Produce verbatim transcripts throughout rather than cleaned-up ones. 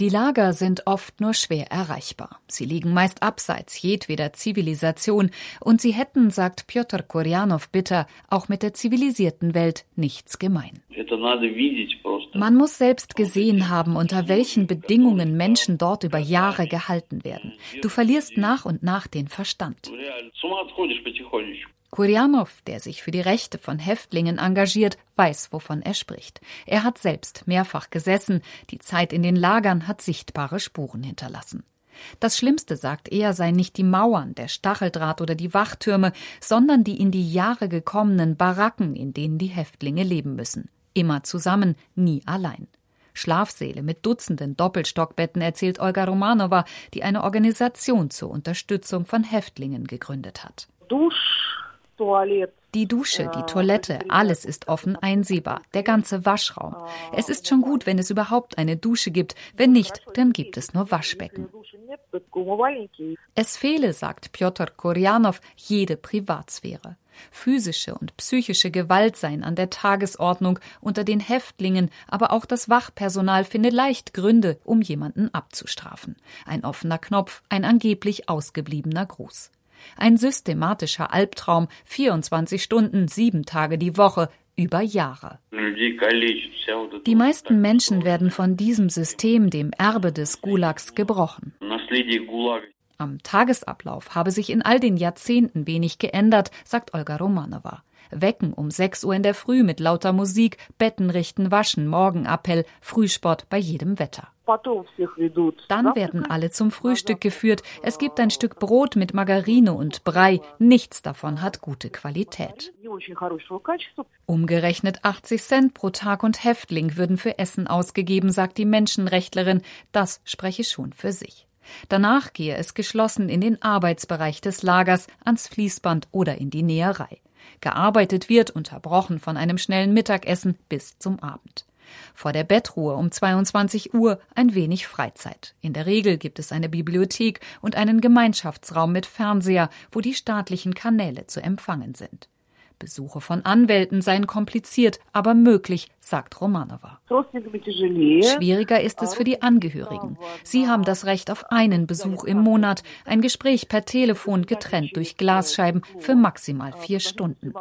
Die Lager sind oft nur schwer erreichbar. Sie liegen meist abseits jedweder Zivilisation und sie hätten, sagt Pjotr Kurjanow bitter, auch mit der zivilisierten Welt nichts gemein. Man muss selbst gesehen haben, unter welchen Bedingungen Menschen dort über Jahre gehalten werden. Du verlierst nach und nach den Verstand. Kurjanow, der sich für die Rechte von Häftlingen engagiert, weiß, wovon er spricht. Er hat selbst mehrfach gesessen. Die Zeit in den Lagern hat sichtbare Spuren hinterlassen. Das Schlimmste, sagt er, seien nicht die Mauern, der Stacheldraht oder die Wachtürme, sondern die in die Jahre gekommenen Baracken, in denen die Häftlinge leben müssen. Immer zusammen, nie allein. Schlafsäle mit Dutzenden Doppelstockbetten, erzählt Olga Romanowa, die eine Organisation zur Unterstützung von Häftlingen gegründet hat. Die Dusche, die Toilette, alles ist offen einsehbar, der ganze Waschraum. Es ist schon gut, wenn es überhaupt eine Dusche gibt, wenn nicht, dann gibt es nur Waschbecken. Es fehle, sagt Pjotr Kurjanow, jede Privatsphäre. Physische und psychische Gewalt seien an der Tagesordnung unter den Häftlingen, aber auch das Wachpersonal finde leicht Gründe, um jemanden abzustrafen. Ein offener Knopf, ein angeblich ausgebliebener Gruß. Ein systematischer Albtraum, vierundzwanzig Stunden, sieben Tage die Woche, über Jahre. Die meisten Menschen werden von diesem System, dem Erbe des Gulags, gebrochen. Am Tagesablauf habe sich in all den Jahrzehnten wenig geändert, sagt Olga Romanowa. Wecken um sechs Uhr in der Früh mit lauter Musik, Betten richten, waschen, Morgenappell, Frühsport bei jedem Wetter. Dann werden alle zum Frühstück geführt. Es gibt ein Stück Brot mit Margarine und Brei. Nichts davon hat gute Qualität. Umgerechnet achtzig Cent pro Tag und Häftling würden für Essen ausgegeben, sagt die Menschenrechtlerin. Das spreche schon für sich. Danach gehe es geschlossen in den Arbeitsbereich des Lagers, ans Fließband oder in die Näherei. Gearbeitet wird, unterbrochen von einem schnellen Mittagessen bis zum Abend. Vor der Bettruhe um zweiundzwanzig Uhr ein wenig Freizeit. In der Regel gibt es eine Bibliothek und einen Gemeinschaftsraum mit Fernseher, wo die staatlichen Kanäle zu empfangen sind. Besuche von Anwälten seien kompliziert, aber möglich, sagt Romanowa. Schwieriger ist es für die Angehörigen. Sie haben das Recht auf einen Besuch im Monat, ein Gespräch per Telefon getrennt durch Glasscheiben für maximal vier Stunden.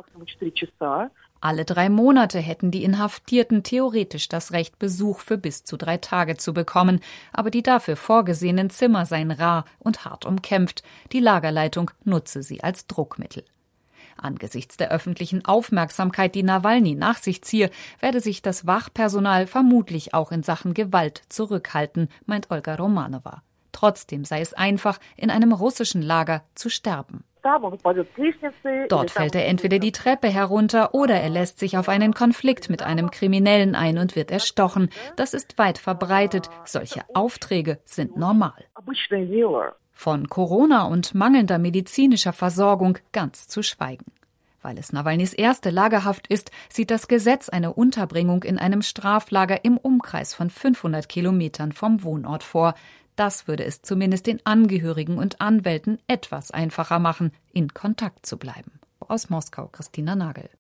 Alle drei Monate hätten die Inhaftierten theoretisch das Recht, Besuch für bis zu drei Tage zu bekommen, aber die dafür vorgesehenen Zimmer seien rar und hart umkämpft. Die Lagerleitung nutze sie als Druckmittel. Angesichts der öffentlichen Aufmerksamkeit, die Nawalny nach sich ziehe, werde sich das Wachpersonal vermutlich auch in Sachen Gewalt zurückhalten, meint Olga Romanowa. Trotzdem sei es einfach, in einem russischen Lager zu sterben. Dort fällt er entweder die Treppe herunter oder er lässt sich auf einen Konflikt mit einem Kriminellen ein und wird erstochen. Das ist weit verbreitet. Solche Aufträge sind normal. Von Corona und mangelnder medizinischer Versorgung ganz zu schweigen. Weil es Nawalnys erste Lagerhaft ist, sieht das Gesetz eine Unterbringung in einem Straflager im Umkreis von fünfhundert Kilometern vom Wohnort vor. Das würde es zumindest den Angehörigen und Anwälten etwas einfacher machen, in Kontakt zu bleiben. Aus Moskau, Christina Nagel.